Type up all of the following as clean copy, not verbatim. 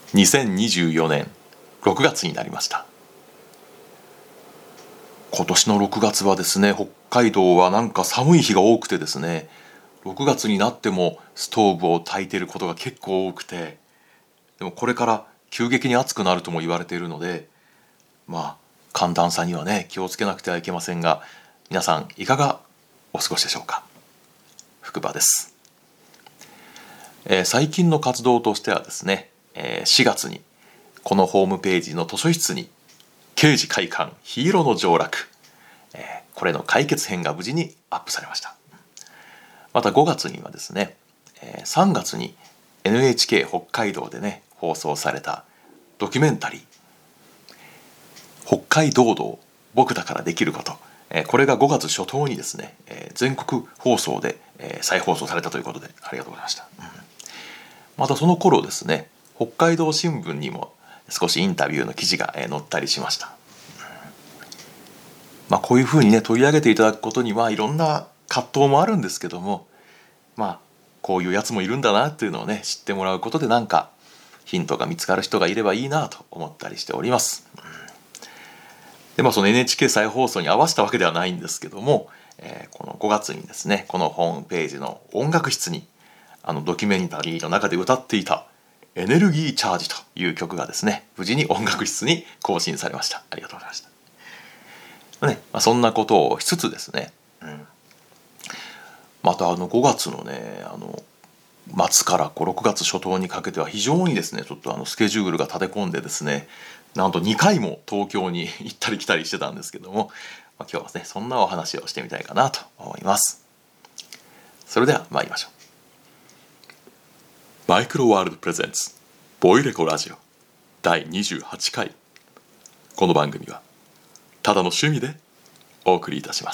2024年6月になりました。今年の6月はですね、北海道はなんか寒い日が多くてですね、6月になってもストーブを焚いていることが結構多くて、でもこれから急激に暑くなるとも言われているので、寒暖差にはね気をつけなくてはいけませんが、皆さんいかがお過ごしでしょうか。福場です。最近の活動としてはですね、4月にこのホームページの図書室に刑事会館ヒーローの上洛、これの解決編が無事にアップされました。また5月にはですね、3月に NHK 北海道でね放送されたドキュメンタリー北海道道僕だからできること、これが5月初頭にですね、全国放送で、再放送されたということでありがとうございました。またその頃ですね、北海道新聞にも少しインタビューの記事が載ったりしました。こういうふうにね取り上げていただくことにはいろんな葛藤もあるんですけども、こういうやつもいるんだなっていうのをね知ってもらうことで、なんかヒントが見つかる人がいればいいなと思ったりしております。でその NHK 再放送に合わせたわけではないんですけども、この5月にですね、このホームページの音楽室にドキュメンタリーの中で歌っていたエネルギーチャージという曲がですね、無事に音楽室に更新されました。ありがとうございました。そんなことをしつつですね、また5月のね末から6月初頭にかけては非常にですねちょっとスケジュールが立て込んでですね、なんと2回も東京に行ったり来たりしてたんですけども、今日はねそんなお話をしてみたいかなと思います。それでは参りましょう。マイクロワールドプレゼンツボイレコラジオ第28回。この番組はただの趣味でお送りいたします。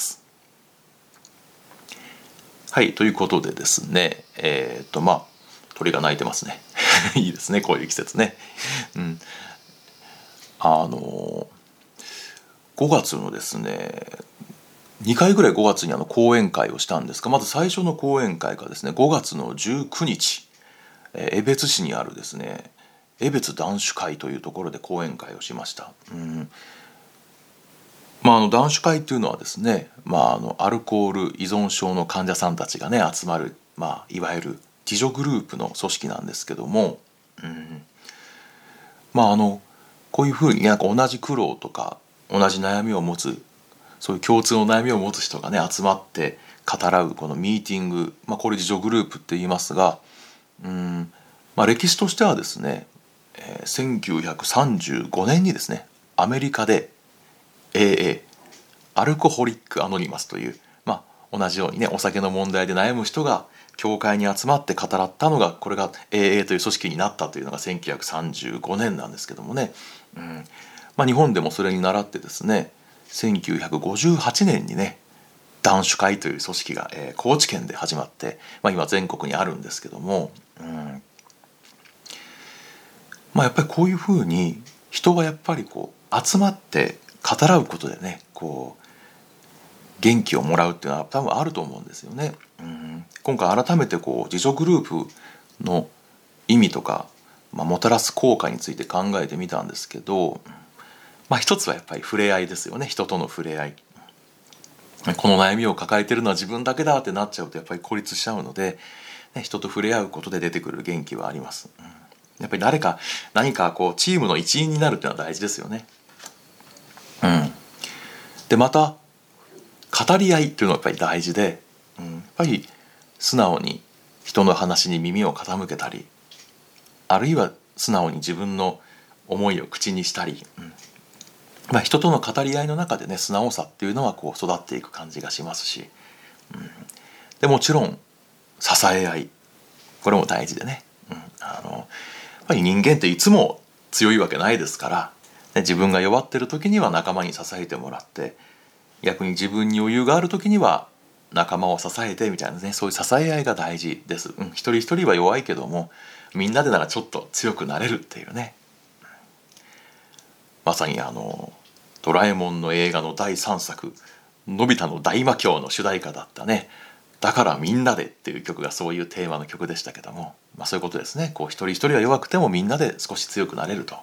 はい、ということでですね、鳥が鳴いてますねいいですね、こういう季節ね。5月のですね2回ぐらい5月に講演会をしたんですが、まず最初の講演会がですね5月の19日、江別市にあるですね江別男子会というところで講演会をしました。男子会というのはですね、アルコール依存症の患者さんたちがね集まる、いわゆる自助グループの組織なんですけども、こういうふうになんか同じ苦労とか同じ悩みを持つ、そういう共通の悩みを持つ人がね集まって語らうこのミーティング、これ自助グループって言いますが、歴史としてはですね、1935年にですねアメリカで AA アルコホリックアノニマスという、同じようにねお酒の問題で悩む人が教会に集まって語らったのが、これが AA という組織になったというのが1935年なんですけどもね、日本でもそれに倣ってですね1958年にね男子会という組織が、高知県で始まって、今全国にあるんですけども、やっぱりこういうふうに人がやっぱりこう集まって語らうことでねこう元気をもらうっていうのは多分あると思うんですよね。今回改めてこう自助グループの意味とか、もたらす効果について考えてみたんですけど、一つはやっぱり触れ合いですよね。人との触れ合い。この悩みを抱えてるのは自分だけだってなっちゃうとやっぱり孤立しちゃうので、人と触れ合うことで出てくる元気はあります。やっぱり何かこうチームの一員になるっていうのは大事ですよね。でまた語り合いっていうのはやっぱり大事で、やっぱり素直に人の話に耳を傾けたり、あるいは素直に自分の思いを口にしたり、人との語り合いの中でね素直さっていうのはこう育っていく感じがしますし、でもちろん支え合い、これも大事でね、やっぱり人間っていつも強いわけないですから、自分が弱ってる時には仲間に支えてもらって、逆に自分に余裕がある時には仲間を支えてみたいなね、そういう支え合いが大事です。一人一人は弱いけどもみんなでならちょっと強くなれるっていうね、まさにドラえもんの映画の第3作のび太の大魔教の主題歌だったねだからみんなでっていう曲がそういうテーマの曲でしたけども、 そういうことですね。こう一人一人は弱くてもみんなで少し強くなれると。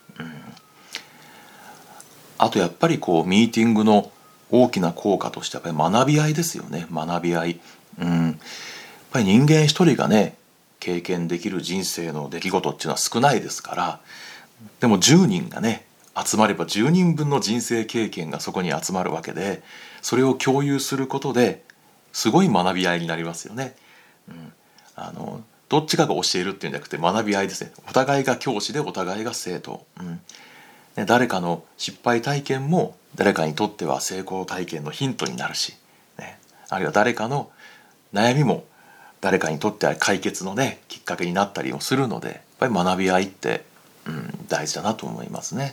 あとやっぱりこうミーティングの大きな効果としてやっぱり学び合いですよね。学び合い。やっぱり人間一人がね経験できる人生の出来事っていうのは少ないですから、でも10人がね集まれば10人分の人生経験がそこに集まるわけで、それを共有することですごい学び合いになりますよね。どっちかが教えるっていうんじゃなくて学び合いですね。お互いが教師でお互いが生徒。誰かの失敗体験も誰かにとっては成功体験のヒントになるし、あるいは誰かの悩みも誰かにとっては解決のねきっかけになったりもするので、やっぱり学び合いって、大事だなと思いますね。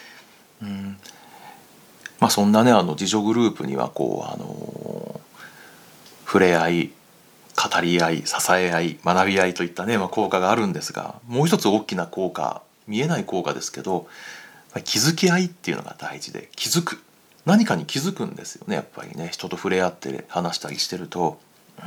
そんなね自助グループにはこう触れ合い、語り合い、支え合い、学び合いといったね、効果があるんですが、もう一つ大きな効果、見えない効果ですけど、気づき合いっていうのが大事で、何かに気づくんですよね。やっぱりね人と触れ合って話したりしてると、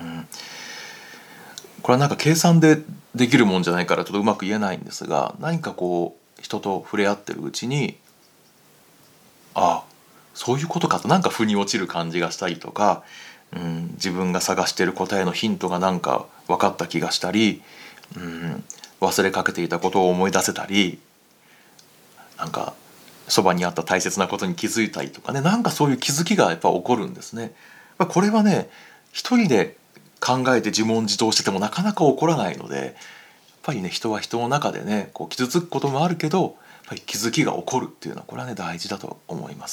これはなんか計算でできるもんじゃないからちょっとうまく言えないんですが、何かこう人と触れ合ってるうちに、ああそういうことかとなんか腑に落ちる感じがしたりとか、自分が探している答えのヒントがなんか分かった気がしたり、忘れかけていたことを思い出せたり、なんかそばにあった大切なことに気づいたりとかね、なんかそういう気づきがやっぱ起こるんですね。これはね一人で考えて自問自答しててもなかなか起こらないので、やっぱりね人は人の中でねこう傷つくこともあるけど、やっぱり気づきが起こるっていうのはこれはね大事だと思います。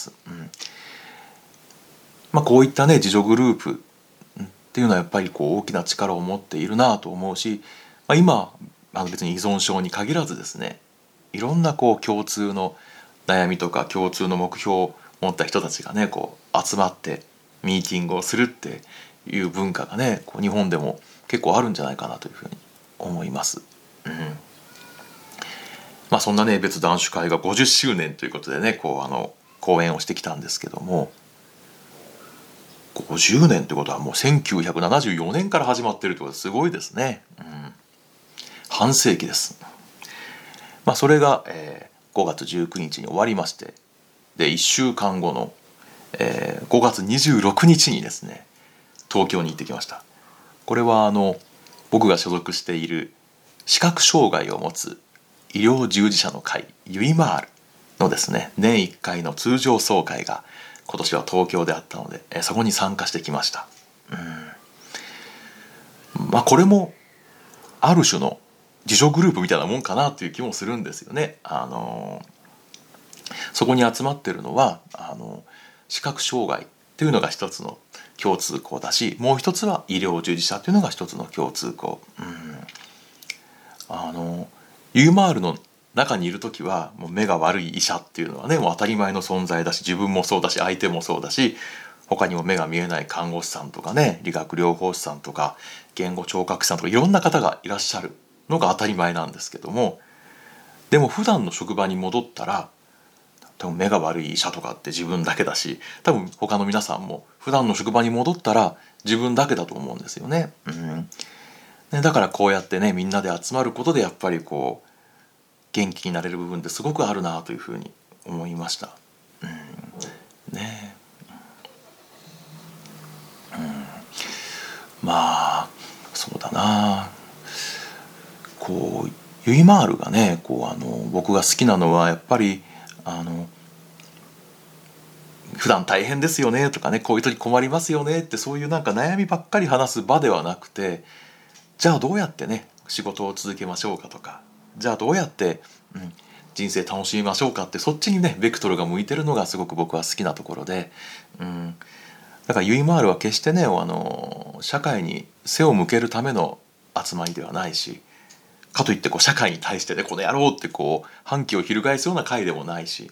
こういったね自助グループっていうのはやっぱりこう大きな力を持っているなと思うし、今別に依存症に限らずですね、いろんなこう共通の悩みとか共通の目標を持った人たちがねこう集まってミーティングをするっていう文化がねこう日本でも結構あるんじゃないかなというふうに思います。そんなね別男子会が50周年ということでねこう講演をしてきたんですけども、50年ってことはもう1974年から始まってるってことですごいですね。半世紀です。それが、5月19日に終わりまして、で1週間後の、5月26日にですね東京に行ってきました。これは僕が所属している視覚障害を持つ医療従事者の会ユイマールのですね年1回の通常総会が今年は東京であったので、そこに参加してきました。これもある種の自助グループみたいなもんかなという気もするんですよね。そこに集まってるのは視覚障害っていうのが一つの共通項だし、もう一つは医療従事者っていうのが一つの共通項。ユーマールの中にいる時はもう目が悪い医者っていうのはねもう当たり前の存在だし、自分もそうだし相手もそうだし、他にも目が見えない看護師さんとかね理学療法士さんとか言語聴覚士さんとかいろんな方がいらっしゃるのが当たり前なんですけども、でも普段の職場に戻ったら多分目が悪い医者とかって自分だけだし、多分他の皆さんも普段の職場に戻ったら自分だけだと思うんですよね。だからこうやってねみんなで集まることでやっぱりこう元気になれる部分ってすごくあるなというふうに思いました。そうだな、こうユイマールがねこう僕が好きなのはやっぱり普段大変ですよねとかね、こういう時困りますよねって、そういうなんか悩みばっかり話す場ではなくて、じゃあどうやってね仕事を続けましょうかとか、じゃあどうやって、人生楽しみましょうかって、そっちにねベクトルが向いてるのがすごく僕は好きなところで、だからユイマールは決してね社会に背を向けるための集まりではないし、かといってこう社会に対してねこの野郎ってこう反旗を翻すような会でもないし、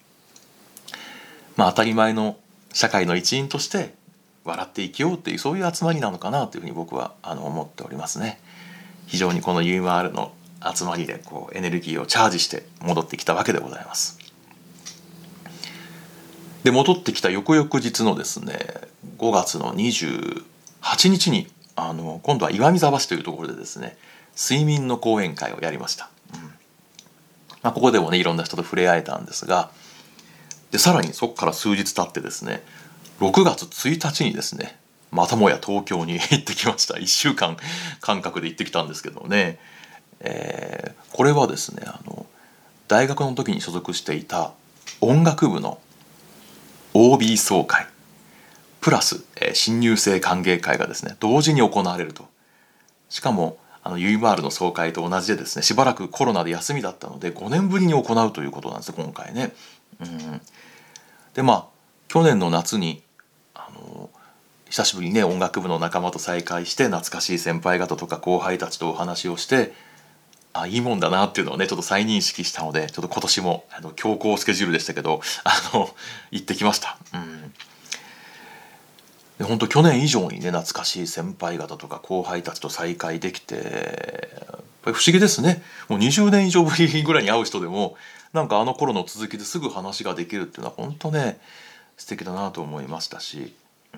当たり前の社会の一員として笑って生きようっていう、そういう集まりなのかなというふうに僕は思っておりますね。非常にこの UMR の集まりでこうエネルギーをチャージして戻ってきたわけでございます。で戻ってきた翌々日のですね5月の28日に今度は岩見沢市というところでですね睡眠の講演会をやりました。ここでもねいろんな人と触れ合えたんですが、でさらにそこから数日経ってですね、6月1日にですねまたもや東京に行ってきました。1週間間隔で行ってきたんですけどね、これはですね大学の時に所属していた音楽部の OB 総会プラス、新入生歓迎会がですね同時に行われると。しかもユイマールの総会と同じでですね、しばらくコロナで休みだったので5年ぶりに行うということなんです今回ね。で去年の夏に久しぶりにね音楽部の仲間と再会して、懐かしい先輩方とか後輩たちとお話をして、いいもんだなっていうのをねちょっと再認識したので、ちょっと今年も強行スケジュールでしたけど行ってきました。で本当去年以上にね懐かしい先輩方とか後輩たちと再会できて、やっぱり不思議ですね。もう20年以上ぶりぐらいに会う人でもなんか頃の続きですぐ話ができるっていうのは本当ね素敵だなと思いましたし、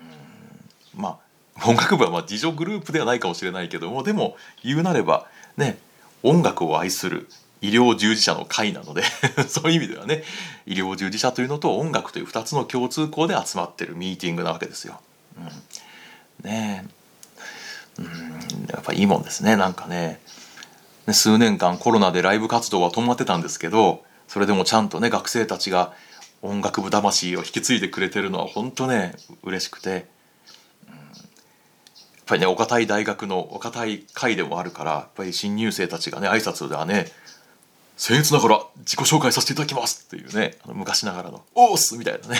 音楽部は自助グループではないかもしれないけども、でも言うなればね音楽を愛する医療従事者の会なのでそういう意味ではね医療従事者というのと音楽という2つの共通項で集まってるミーティングなわけですよ。ねえ、やっぱいいもんですね。なんかね数年間コロナでライブ活動は止まってたんですけど、それでもちゃんとね学生たちが音楽部魂を引き継いでくれてるのは本当ね嬉しくて、やっぱりねお堅い大学のお堅い会でもあるから、やっぱり新入生たちがね挨拶ではね僭越ながら自己紹介させていただきますっていうね昔ながらのオースみたいなね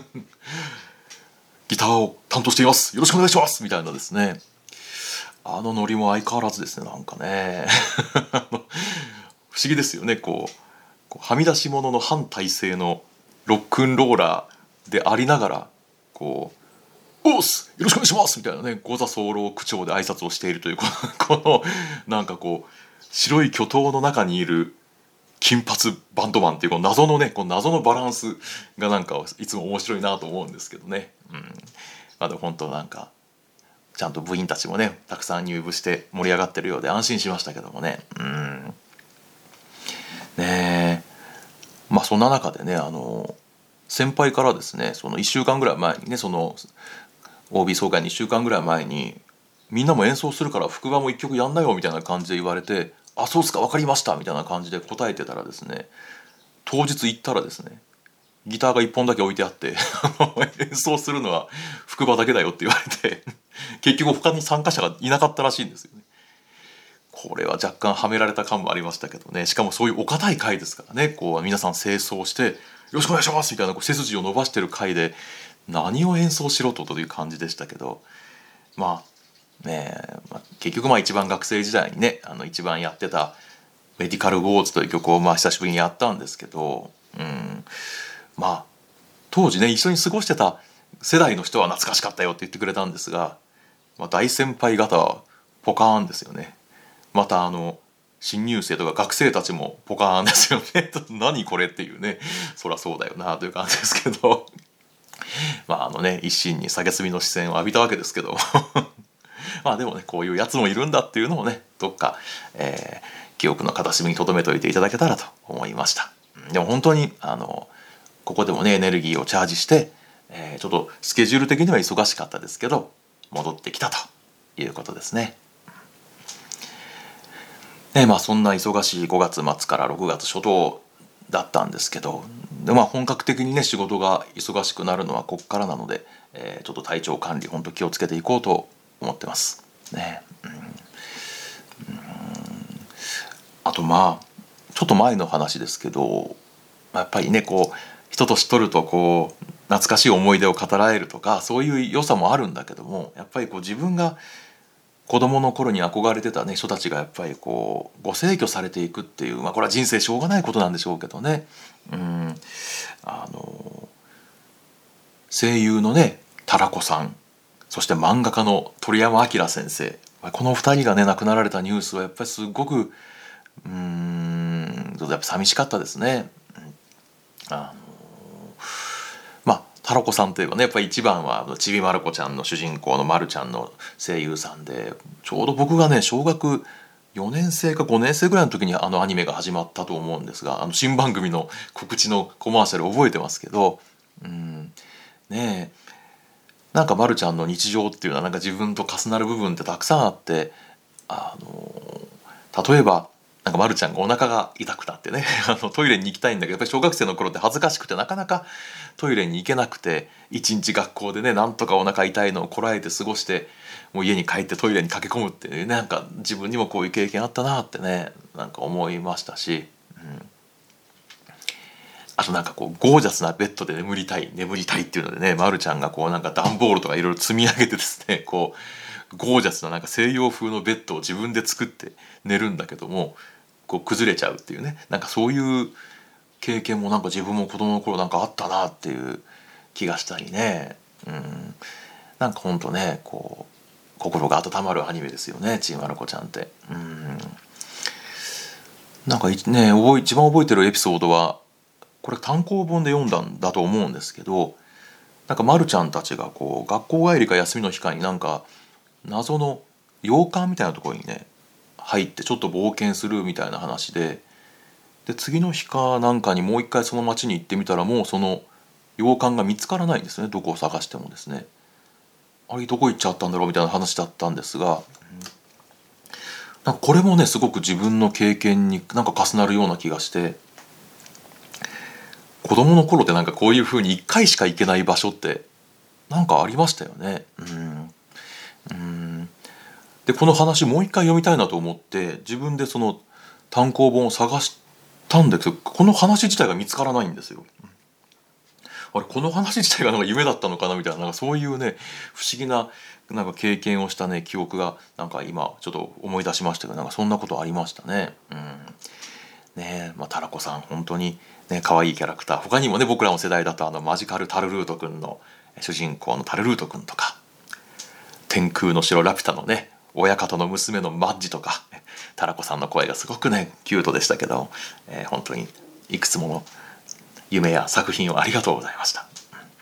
ギターを担当していますよろしくお願いしますみたいなですね、ノリも相変わらずですね。なんかね不思議ですよね。こうはみ出し物の反体制のロックンローラーでありながらこうオースよろしくお願いしますみたいなね、五座早漏口調で挨拶をしているというこのなんか白い巨塔の中にいる金髪バンドマンっていう謎のね謎のバランスがなんかいつも面白いなと思うんですけどね。でも本当なんかちゃんと部員たちもねたくさん入部して盛り上がってるようで安心しましたけどもね。ねえ、そんな中でね先輩からですねその1週間ぐらい前にねその OB 総会に1週間ぐらい前にみんなも演奏するから副場も1曲やんなよみたいな感じで言われて、あそうっすか分かりましたみたいな感じで答えてたらですね、当日行ったらですねギターが1本だけ置いてあって演奏するのは副場だけだよって言われて結局他に参加者がいなかったらしいんですよね。これは若干はめられた感もありましたけどね。しかもそういうお堅い会ですからね、皆さん清掃してよろしくお願いしますみたいな背筋を伸ばしてる会で何を演奏しろという感じでしたけど、結局一番学生時代にね一番やってたメディカルウォーズという曲を久しぶりにやったんですけど、当時ね一緒に過ごしてた世代の人は懐かしかったよって言ってくれたんですが、大先輩方はポカーンですよね。また新入生とか学生たちもポカーンですよね何これっていうね、そりゃそうだよなという感じですけど一心に蔑みの視線を浴びたわけですけどでもねこういうやつもいるんだっていうのをねどっか、記憶の片隅に留めておいていただけたらと思いました。でも本当にここでもねエネルギーをチャージして、ちょっとスケジュール的には忙しかったですけど戻ってきたということですね。そんな忙しい5月末から6月初頭だったんですけど、本格的にね仕事が忙しくなるのはこっからなので、ちょっと体調管理本当気をつけていこうと思ってますね。あとちょっと前の話ですけど、やっぱりね人としとると懐かしい思い出を語られるとかそういう良さもあるんだけども、やっぱり自分が子供の頃に憧れてたね人たちがやっぱりご逝去されていくっていう、これは人生しょうがないことなんでしょうけどね。声優のねタラコさん、そして漫画家の鳥山明先生、この2人がね亡くなられたニュースはやっぱりすごくやっぱ寂しかったですね。タラコさんといえばねやっぱり一番はちびまる子ちゃんの主人公のまるちゃんの声優さんで、ちょうど僕がね小学 4年生か5年生ぐらいの時にアニメが始まったと思うんですが、新番組の告知のコマーシャル覚えてますけど、ねえ、なんかまるちゃんの日常っていうのはなんか自分と重なる部分ってたくさんあって、例えばなんかまるちゃんがお腹が痛くなってねトイレに行きたいんだけど、やっぱり小学生の頃って恥ずかしくてなかなかトイレに行けなくて、一日学校でねなんとかお腹痛いのをこらえて過ごして、もう家に帰ってトイレに駆け込むっていうね、なんか自分にもこういう経験あったなってね、なんか思いましたし、あとなんかこうゴージャスなベッドで眠りたいっていうのでね、まるちゃんがこうなんか段ボールとかいろいろ積み上げてですね、こうゴージャスななんか西洋風のベッドを自分で作って寝るんだけども、こう崩れちゃうっていうね、なんかそういう経験もなんか自分も子供の頃なんかあったなっていう気がしたりね。なんかほんとね、こう心が温まるアニメですよね、ちーまる子ちゃんって。なんかね、一番覚えてるエピソードは、これ単行本で読んだんだと思うんですけど、なんかまるちゃんたちがこう学校帰りか休みの日かになんか謎の洋館みたいなところにね入ってちょっと冒険するみたいな話で、次の日かなんかにもう一回その町に行ってみたら、もうその洋館が見つからないんですね、どこを探してもですね。あれどこ行っちゃったんだろうみたいな話だったんですが、なんかこれもねすごく自分の経験になんか重なるような気がして、子供の頃ってなんかこういう風に一回しか行けない場所ってなんかありましたよね。でこの話もう一回読みたいなと思って自分でその単行本を探したんだけど、この話自体が見つからないんですよ。あれこの話自体がなんか夢だったのかなみたいな、なんかそういうね不思議ななんか経験をしたね記憶がなんか今ちょっと思い出しましたけど、なんかそんなことありましたね。ねえ、タラコさん本当にね可愛いキャラクター、他にもね僕らの世代だとマジカルタルルートくんの主人公のタルルートくんとか、天空の城ラピュタのね親方の娘のマッジとか、タラコさんの声がすごくねキュートでしたけど、本当にいくつもの夢や作品をありがとうございました。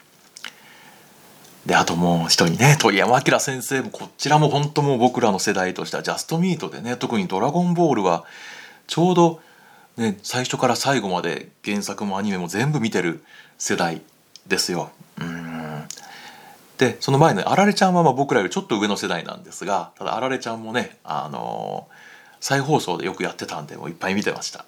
であともう一人ね、鳥山明先生も、こちらも本当もう僕らの世代としてはジャストミートでね、特にドラゴンボールはちょうどね最初から最後まで原作もアニメも全部見てる世代ですよ。でその前のあられちゃんは僕らよりちょっと上の世代なんですが、ただあられちゃんもね再放送でよくやってたんでもういっぱい見てました。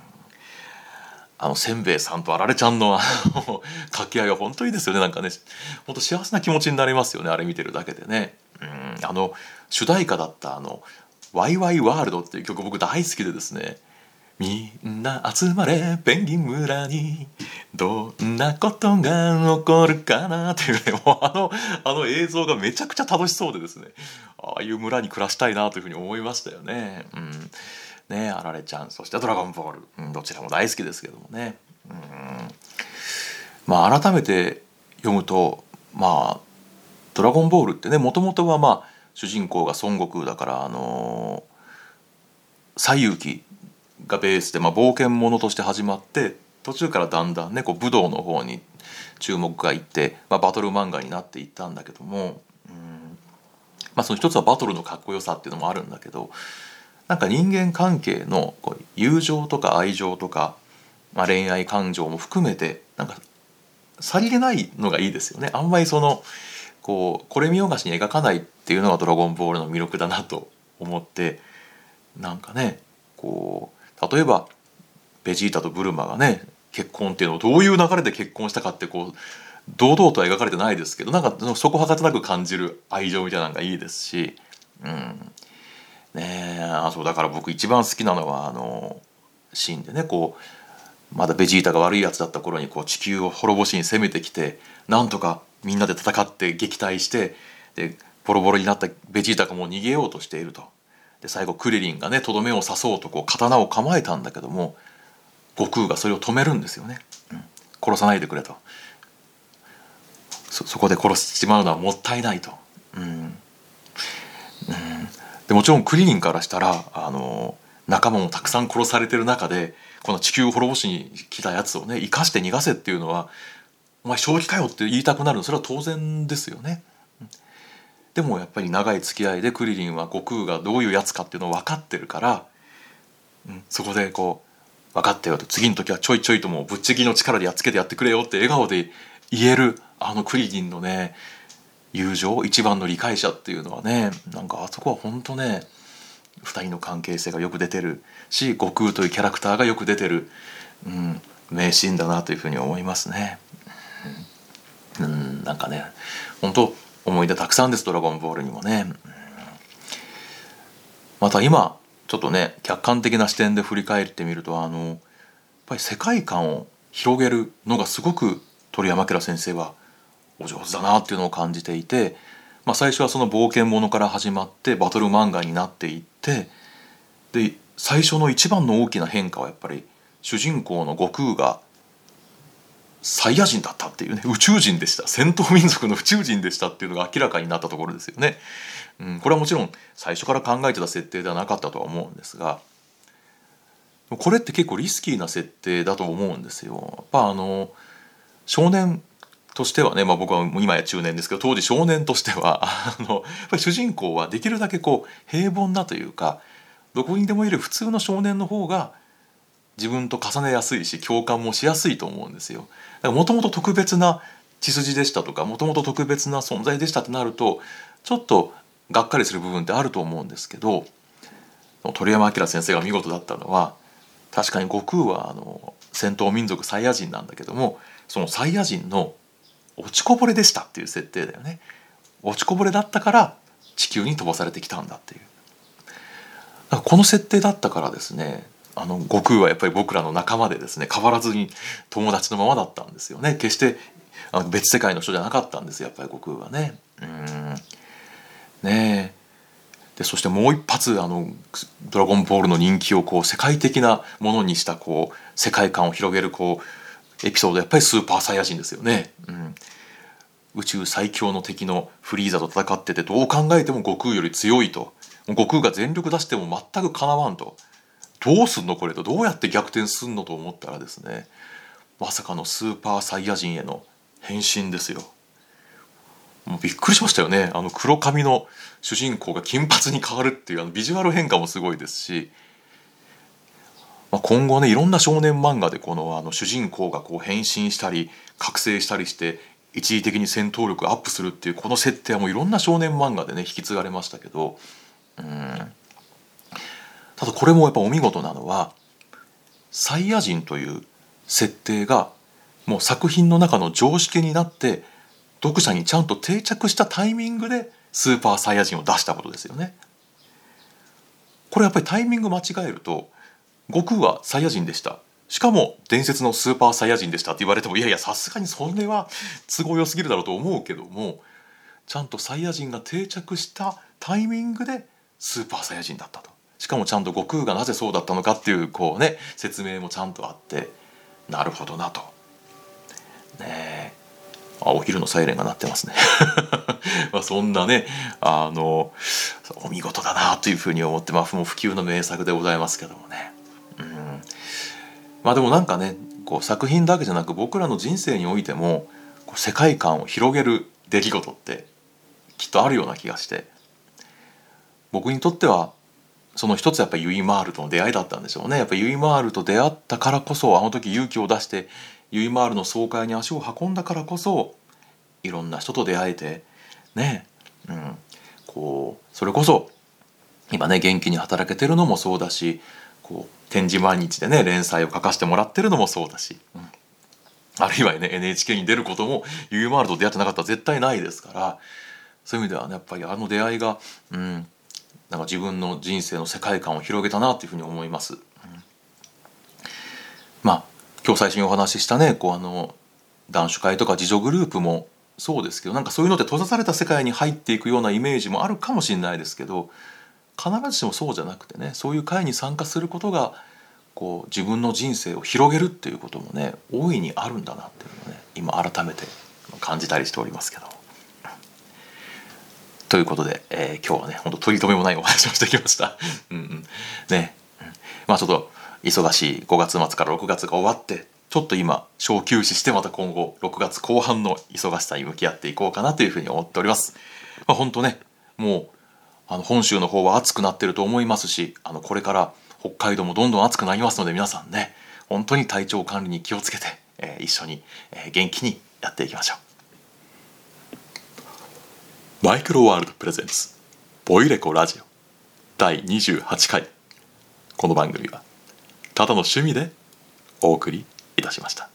せんべいさんとあられちゃんの掛け合いは本当にいいですよね。なんかね本当幸せな気持ちになりますよね、あれ見てるだけでね。主題歌だったワイワイワールドっていう曲僕大好きでですね、みんな集まれペンギン村にどんなことが起こるかなっていうね、もうあの映像がめちゃくちゃ楽しそうでですね、ああいう村に暮らしたいなというふうに思いましたよね。ね、あられちゃん、そしてドラゴンボール、どちらも大好きですけどもね。改めて読むとドラゴンボールってね、もともとは主人公が孫悟空だから西遊記がベースで冒険ものとして始まって、途中からだんだんねこう武道の方に注目がいって、バトル漫画になっていったんだけども、その一つはバトルのかっこよさっていうのもあるんだけど、なんか人間関係のこう友情とか愛情とか、恋愛感情も含めてなんかさりげないのがいいですよね。あんまりこれ見よがしに描かないっていうのがドラゴンボールの魅力だなと思って、なんかね例えばベジータとブルマがね結婚っていうのをどういう流れで結婚したかって堂々とは描かれてないですけど、なんかそこはかとなく感じる愛情みたいなのがいいですし、そうだから僕一番好きなのはシーンでねまだベジータが悪いやつだった頃に地球を滅ぼしに攻めてきて、なんとかみんなで戦って撃退して、でボロボロになったベジータがもう逃げようとしていると。で最後クリリンがねとどめを刺そうと刀を構えたんだけども、悟空がそれを止めるんですよね。殺さないでくれと。そこで殺してしまうのはもったいないと。でもちろんクリリンからしたら仲間もたくさん殺されてる中で、この地球を滅ぼしに来たやつをね生かして逃がせっていうのは、お前正気かよって言いたくなるの、それは当然ですよね。 でもやっぱり長い付き合いでクリリンは悟空がどういうやつかっていうのを分かってるから、そこでこう分かったよと、次の時はちょいちょいともうぶっちぎりの力でやっつけてやってくれよって笑顔で言えるクリリンのね友情、一番の理解者っていうのはね、なんかあそこは本当ね2人の関係性がよく出てるし、悟空というキャラクターがよく出てる、名シーンだなというふうに思いますね。なんかね本当思い出たくさんです、ドラゴンボールにもね。また今ちょっとね客観的な視点で振り返ってみると、やっぱり世界観を広げるのがすごく鳥山明先生はお上手だなっていうのを感じていて、最初はその冒険ものから始まってバトル漫画になっていって、で最初の一番の大きな変化はやっぱり主人公の悟空がサイヤ人だったっていうね、宇宙人でした、戦闘民族の宇宙人でしたっていうのが明らかになったところですよね。これはもちろん最初から考えてた設定ではなかったとは思うんですが、これって結構リスキーな設定だと思うんですよ。やっぱ少年としてはね、僕はもう今や中年ですけど、当時少年としてはやっぱり主人公はできるだけこう平凡なというか、どこにでもいる普通の少年の方が自分と重ねやすいし共感もしやすいと思うんですよ。もともと特別な血筋でしたとか、もともと特別な存在でしたってなるとちょっとがっかりする部分ってあると思うんですけど、鳥山明先生が見事だったのは、確かに悟空は戦闘民族サイヤ人なんだけども、そのサイヤ人の落ちこぼれでしたっていう設定だよね。落ちこぼれだったから地球に飛ばされてきたんだっていう、この設定だったからですね、悟空はやっぱり僕らの仲間でですね、変わらずに友達のままだったんですよね。決して別世界の人じゃなかったんですよ、やっぱり悟空はね。ねえ。でそしてもう一発ドラゴンボールの人気をこう世界的なものにしたこう世界観を広げるこうエピソード、やっぱりスーパーサイヤ人ですよね。宇宙最強の敵のフリーザと戦ってて、どう考えても悟空より強いと、悟空が全力出しても全くかなわんと、どうすんのこれと、どうやって逆転すんのと思ったらですね、まさかのスーパーサイヤ人への変身ですよ。もうびっくりしましたよね。黒髪の主人公が金髪に変わるっていうビジュアル変化もすごいですし、今後ねいろんな少年漫画でこの主人公がこう変身したり覚醒したりして一時的に戦闘力アップするっていうこの設定はもういろんな少年漫画でね引き継がれましたけど、ただこれもやっぱお見事なのは、サイヤ人という設定がもう作品の中の常識になって読者にちゃんと定着したタイミングでスーパーサイヤ人を出したことですよね。これやっぱりタイミング間違えると、悟空はサイヤ人でした、しかも伝説のスーパーサイヤ人でしたって言われても、いやいやさすがにそれは都合良すぎるだろうと思うけども、ちゃんとサイヤ人が定着したタイミングでスーパーサイヤ人だったと、しかもちゃんと悟空がなぜそうだったのかっていうこうね説明もちゃんとあって、なるほどなとねえ。お昼のサイレンが鳴ってますねそんなねお見事だなというふうに思って、もう不朽の名作でございますけどもね。でもなんかねこう作品だけじゃなく僕らの人生においてもこう世界観を広げる出来事ってきっとあるような気がして、僕にとってはその一つやっぱりユイマールとの出会いだったんでしょうね。やっぱりユイマールと出会ったからこそ、あの時勇気を出してユイマールの総会に足を運んだからこそいろんな人と出会えてね、こうそれこそ今ね元気に働けてるのもそうだし、こう展示毎日でね連載を書かせてもらってるのもそうだし、あるいはね NHK に出ることもユイマールと出会ってなかったら絶対ないですから、そういう意味ではねやっぱりあの出会いがなんか自分の人生の世界観を広げたなというふうに思います。今日最初にお話ししたねこう男子会とか自助グループもそうですけど、なんかそういうのって閉ざされた世界に入っていくようなイメージもあるかもしれないですけど、必ずしもそうじゃなくてね、そういう会に参加することがこう自分の人生を広げるっていうこともね大いにあるんだなっていうのをね今改めて感じたりしておりますけど。ということで、今日はね本当取り留めもないお話をしてきましたね、ちょっと忙しい5月末から6月が終わって、ちょっと今小休止してまた今後6月後半の忙しさに向き合っていこうかなというふうに思っております。 本当ね、もう本州の方は暑くなってると思いますし、これから北海道もどんどん暑くなりますので、皆さんね本当に体調管理に気をつけて、一緒に、元気にやっていきましょう。マイクロワールドプレゼンツボイレコラジオ第28回。この番組はただの趣味でお送りいたしました。